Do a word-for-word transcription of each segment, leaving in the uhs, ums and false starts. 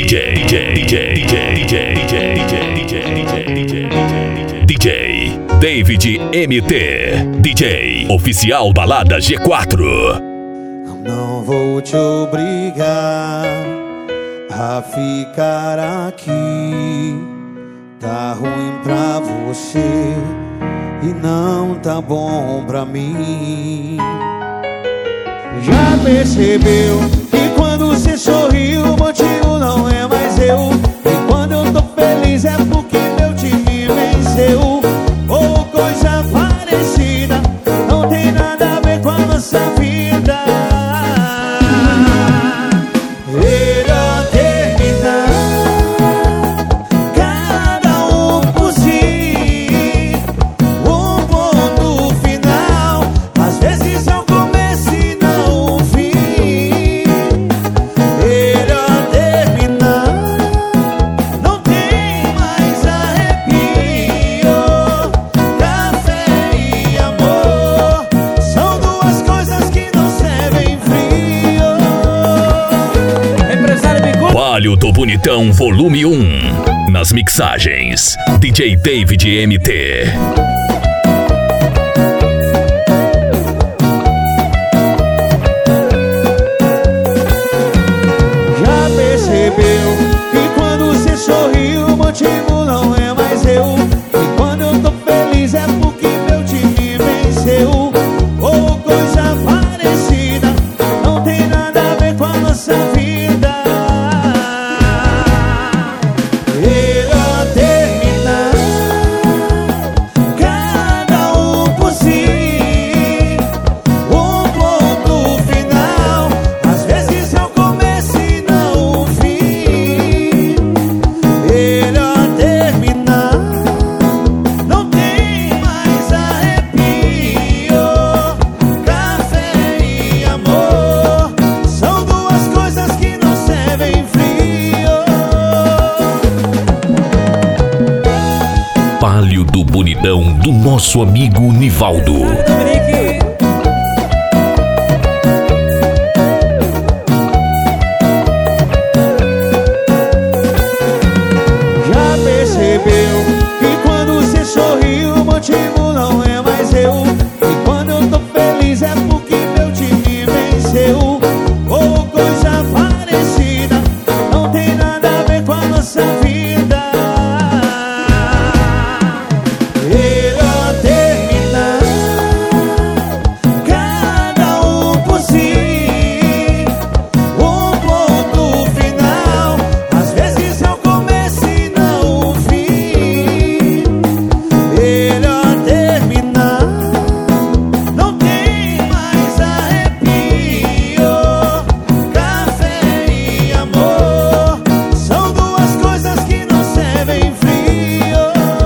J, J, J, J, J, J, J, J, J, D J David M T, D J Oficial Balada G quatro. Não vou te obrigar a ficar aqui. Tá ruim pra você e não tá bom pra mim. Já percebeu que quando você sorriu o motivo não é mais eu? E quando eu tô feliz é porque meu time venceu. Ou coisa parecida, não tem nada a ver com a nossa vida. Melhor terminar, cada um por si. Um ponto final, às vezes é o começo e não o fim. Melhor terminar, não tem mais arrepio. Café e amor são duas coisas que não servem frio. Empresário Bicu. Palio do Bonitão Volume um. Nas mixagens, D J David M T. Já percebeu que quando você sorriu o motivo não é mais eu? E quando eu tô feliz é porque meu time venceu. Ou coisa parecida, não tem nada a ver com a nossa vida. Melhor terminar, cada um por si. Um ponto final, às vezes é o começo e não o fim. Melhor terminar, não tem mais arrepio. Café e amor são duas coisas que não servem frio. Palio do Bonitão do nosso amigo Nivaldo. Já percebeu que quando você sorriu o motivo não é mais eu? E quando eu tô feliz é porque meu time venceu. Ou coisa parecida, não tem nada a ver com a nossa vida. Melhor terminar, cada um por si. Um ponto final, às vezes é o começo e não o fim. Melhor terminar, não tem mais arrepio. Café e amor são duas coisas que não servem frio.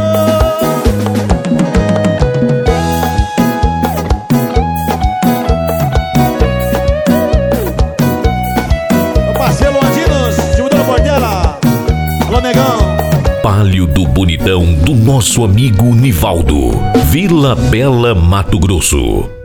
Meu parceiro Andinos, time do Portela. Alô, negão. Palio do Bonitão do nosso amigo Nivaldo, Vila Bela, Mato Grosso.